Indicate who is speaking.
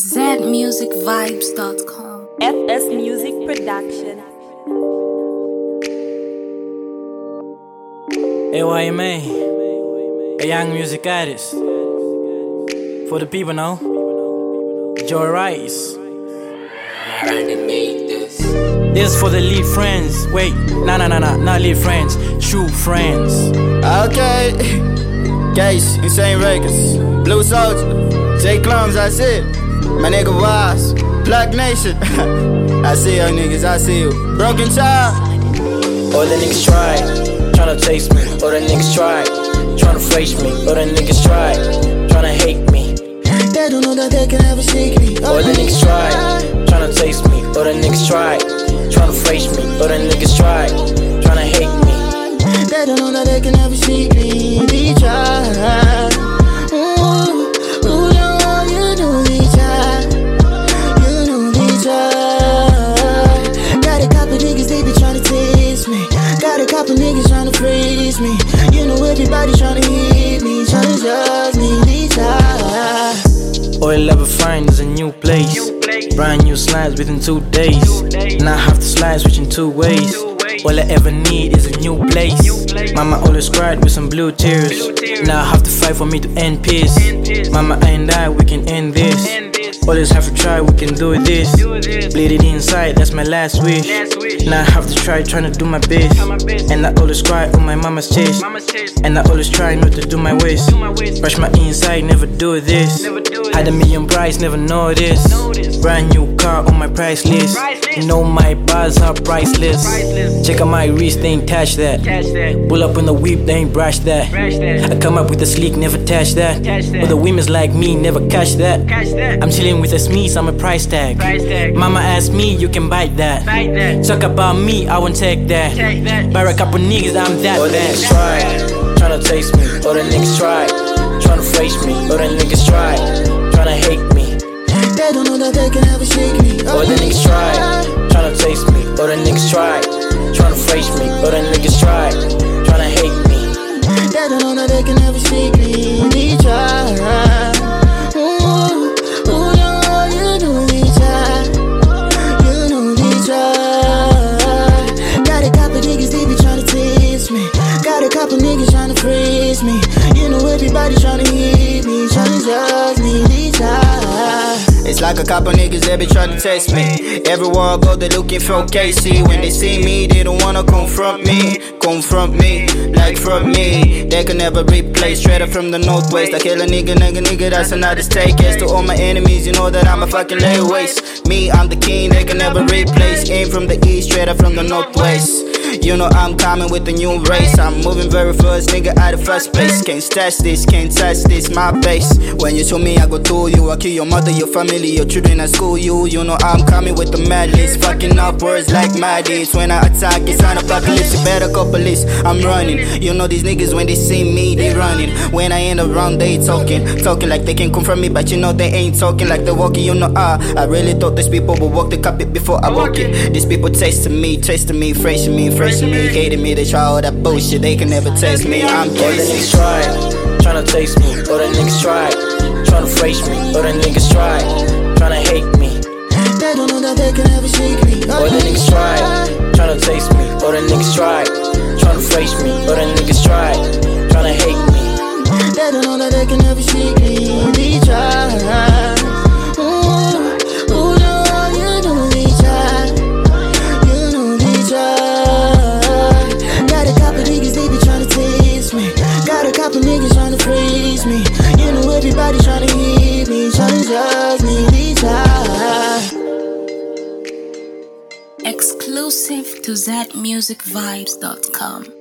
Speaker 1: zmusicvibes.com.
Speaker 2: FS Music Production.
Speaker 3: AYMA, a young music artist. For the people now, Joy Rice. This is for the lead friends. Wait, not lead friends, true friends.
Speaker 4: Okay, Case, Insane Records, Blue Soldier, J Clums, I see it. My nigga Wise, Black Nation. I see y'all niggas, I see you. Broken Child.
Speaker 3: All the niggas try, tryna taste me. All the niggas try, tryna face me. All the niggas try, tryna hate me.
Speaker 4: They don't know that they can ever shake me.
Speaker 3: All the niggas try, tryna taste me. All the niggas try, tryna face me. All the niggas try, tryna hate me.
Speaker 4: They don't know that they can ever shake me. They try. Couple niggas tryna freeze me. You know everybody tryna hit me, tryna judge me, they try.
Speaker 3: All you'll ever find is a new place. Brand new slides within 2 days. And I have to slide switching 2 ways. All I ever need is a new place. Mama always cried with some blue tears. Now I have to fight for me to end peace. Mama and I, we can end this. Always have to try, we can do this. Bleed it inside, that's my last wish. Now I have to try, trying to do my best. And I always cry on my mama's chest. And I always try not to do my waist. Brush my inside, never do this. Had a million price, never know this. Brand new car on my price list. You know my bars are priceless. Check out my wrist, they ain't touch that. Pull up in the whip, they ain't brush that. I come up with a sleek, never touch that. But the women's like me, never catch that. I'm chilling with a sneeze, I'm a price tag. Mama asked me, you can bite that. Talk about me, I won't take that. Buy a couple niggas, I'm that all bad. The niggas try, tryna taste me. All the niggas try, tryna face me. All the niggas try, tryna hate me.
Speaker 4: They don't know that they can ever shake me.
Speaker 3: All the niggas try, tryna taste me. All the niggas try, tryna face me. All the niggas try, tryna hate me.
Speaker 4: They don't know that they can ever shake me. They try. Couple niggas tryna freeze me. You know everybody tryna hit me, tryna judge me, they try. It's like a couple niggas that be tryna test me. Everywhere I go they looking for Casey. When they see me they don't wanna confront me. Like from me. They can never replace. Straight up from the northwest. I kill a nigga, that's another stake. As to all my enemies, you know that I'm a fucking layways. Me, I'm the king, they can never replace. Aim from the east, straight up from the northwest. You know I'm coming with a new race. I'm moving very fast, nigga, out of first place. Can't stash this, can't touch this, my base. When you show me, I go to you. I kill your mother, your family, your children at school. You know I'm coming with the madness. Fucking up words like madness. When I attack, it's an apocalypse. You better couple list, I'm running. You know these niggas, when they see me, they running. When I ain't around, they talking like they can confront me, but you know they ain't talking like they're walking. You know I really thought these people would walk the carpet before I walk it. These people tasting me, phrasing me, hating me. They try all that bullshit, they can never taste me. I'm
Speaker 3: all the niggas try, tryna taste me. All the niggas try, tryna face me. All the niggas try, tryna hate me.
Speaker 4: They don't know that they can ever shake me.
Speaker 3: All the niggas try, tryna taste me. All the niggas try, tryna face me. All the niggas try, tryna hate me.
Speaker 4: They don't know that they can ever shake me. They try. Couple niggas tryna freeze me. You know everybody tryna hit me, tryna judge me, they try.
Speaker 1: Exclusive to zmusicvibes.com.